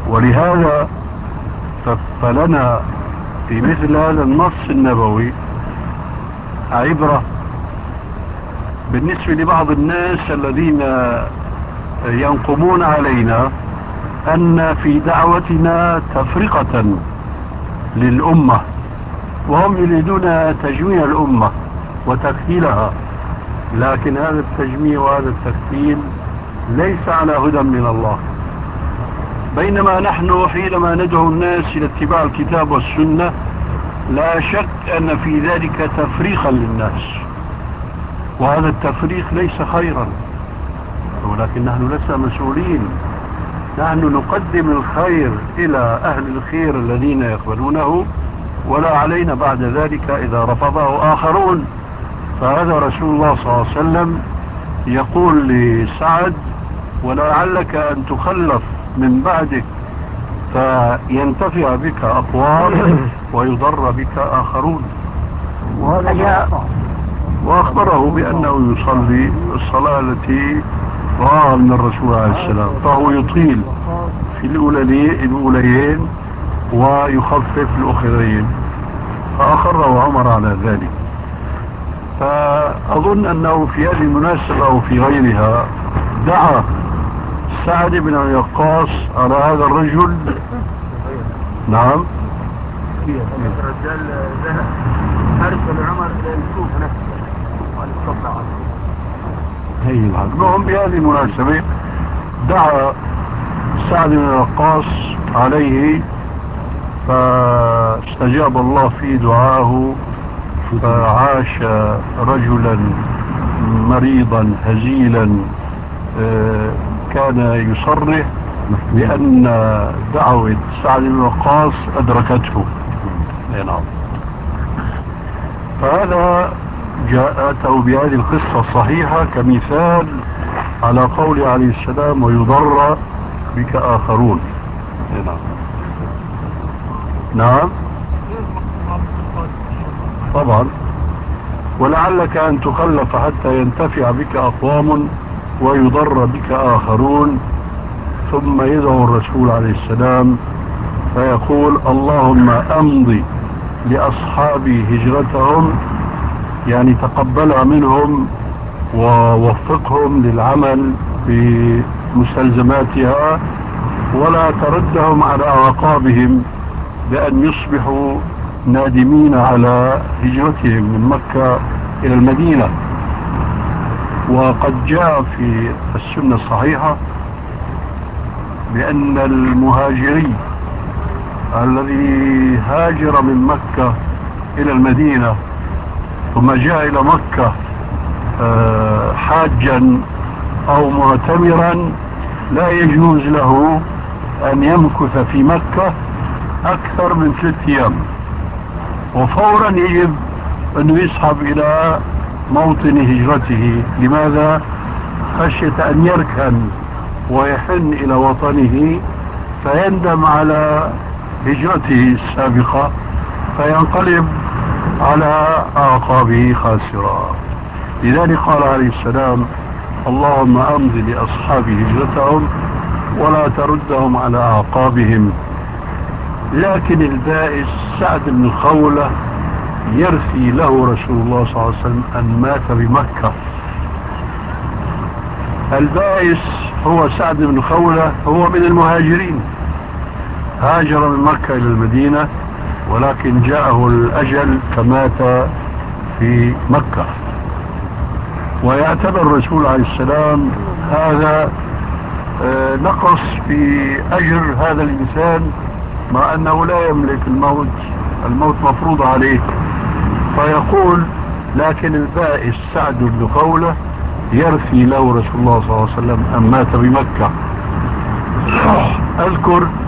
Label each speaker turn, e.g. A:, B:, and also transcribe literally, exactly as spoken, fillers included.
A: ولهذا فلنا في مثل هذا النص النبوي عبرة بالنسبة لبعض الناس الذين ينقمون علينا أن في دعوتنا تفرقة للأمة، وهم يريدون تجميع الأمة وتكفيلها، لكن هذا التجميع وهذا التكفيل ليس على هدى من الله. بينما نحن حينما ندعو الناس إلى اتباع الكتاب والسنة لا شك أن في ذلك تفريقا للناس، وهذا التفريق ليس خيرا، ولكن نحن لسنا مسؤولين. نحن نقدم الخير إلى أهل الخير الذين يقبلونه، ولا علينا بعد ذلك إذا رفضه آخرون. فهذا رسول الله صلى الله عليه وسلم يقول لسعد: ولعلك أن تخلف من بعدك فينتفع بك أقوام ويضر بك آخرون. وهذا جاء وأخبره بأنه يصلي الصلاة التي رأى من الرسول عليه السلام، فهو يطيل في الأوليين ويخفف الأخرين، فأخره عمر على ذلك. فأظن أنه في هذه المناسبة وفي غيرها دعا سعد بن أبي وقاص على هذا الرجل. نعم،
B: الرجال ذهب أرسل عمر إلى الكوفة نفسه وقال استطلع
A: المهم بهذه المناسبة دعا سعد بن وقاص عليه، فاستجاب الله في دعاه، فعاش رجلا مريضا هزيلا كان يصرح بأن دعوة سعد بن وقاص أدركته. نعم. فهذا جاءته بهذه القصة الصحيحة كمثال على قول عليه السلام: ويضر بك آخرون. نعم. نعم طبعا. ولعلك أن تخلف حتى ينتفع بك أقوام ويضر بك آخرون. ثم يدعو الرسول عليه السلام فيقول: اللهم أمضي لأصحابي هجرتهم، يعني تقبلها منهم ووفقهم للعمل بمستلزماتها، ولا تردهم على أعقابهم بأن يصبحوا نادمين على هجرتهم من مكة إلى المدينة. وقد جاء في السنة الصحيحة بأن المهاجري الذي هاجر من مكة إلى المدينة ثم جاء إلى مكة حاجا أو معتمرا لا يجوز له أن يمكث في مكة أكثر من ثلاثة أيام، وفورا يجب أن يسحب إلى موطن هجرته. لماذا؟ خشية أن يركن ويحن إلى وطنه فيندم على هجرته السابقة فينقلب على أعقابه خاسرا. لذلك قال عليه السلام: اللهم أمضي لأصحابي هجرتهم ولا تردهم على أعقابهم. لكن البائس سعد بن خولة يرثي له رسول الله صلى الله عليه وسلم أن مات بمكة. البائس هو سعد بن خولة، هو من المهاجرين، هاجر من مكة إلى المدينة ولكن جاءه الأجل فمات في مكة. ويعتبر الرسول عليه السلام هذا نقص في أجر هذا الإنسان، مع أنه لا يملك الموت، الموت مفروض عليه. فيقول: لكن البائس سعد بن خولة يرثي له رسول الله صلى الله عليه وسلم أن مات بمكة. أذكر